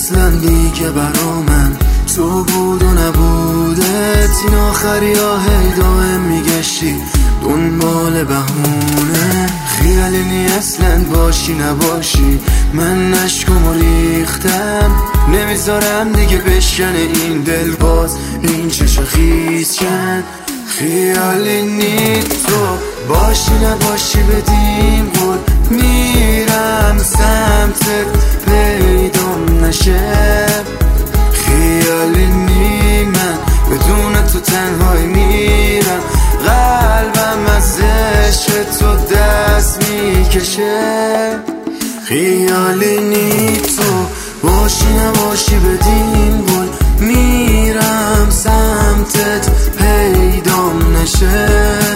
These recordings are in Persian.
اصلا دیگه برا من تو بود و نبودت. این آخری ها هی دائم میگشتی دنبال بهونه. خیالی نی اصلا باشی نباشی، من نشکم و ریختم. نمیذارم دیگه بشکنه این دل، باز این چشم خیز کن. خیالی نی تو باشی نباشی بدیم قول، میرم سمتت پیدام نشه. خیالی نی من بدون تو تنهایی میرم، قلبم از عشق تو دست میکشه. خیالی نی تو باشی نباشی بدین قول، میرم سمتت پیدام نشه.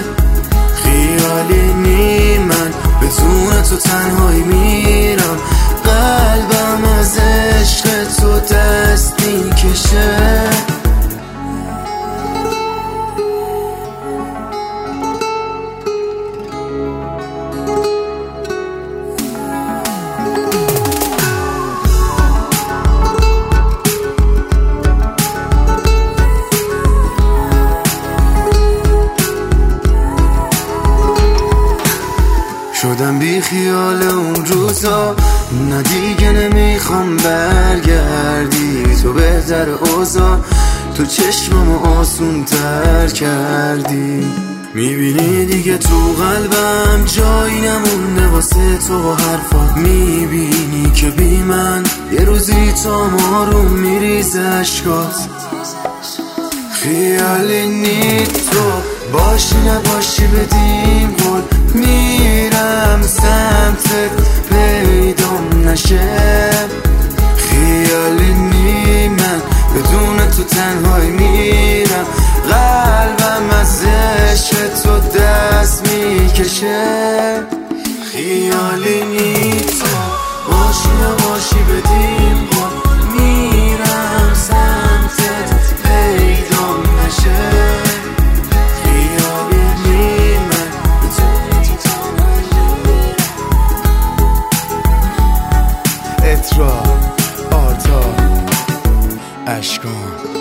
خیالی نی من بدون تو تنهایی میرم، قلبم از عشق تو دست میکشه. شدم بی خیال اون روزا، نه دیگه نمیخوام برگردی. تو بهتر اوضاع تو چشممو آسون تر کردی. میبینی دیگه تو قلبم جایی نمونده واسه تو و حرفات. میبینی که بی من یه روزی تا ماروم میریزه اشکات. خیالی نی تو باشی نباشی بدیم قول، میرم سمتت پیدام نشه. خیالی نی من بدون تو تنهایی میرم، قلبم از عشق تو دست میکشه. خیالی نی تو باشی نباشی بدیم قول، میرم سمتت پیدام نشه. خیالی نی من بدون تو تنهایی میرم. اترا آرتا اشکان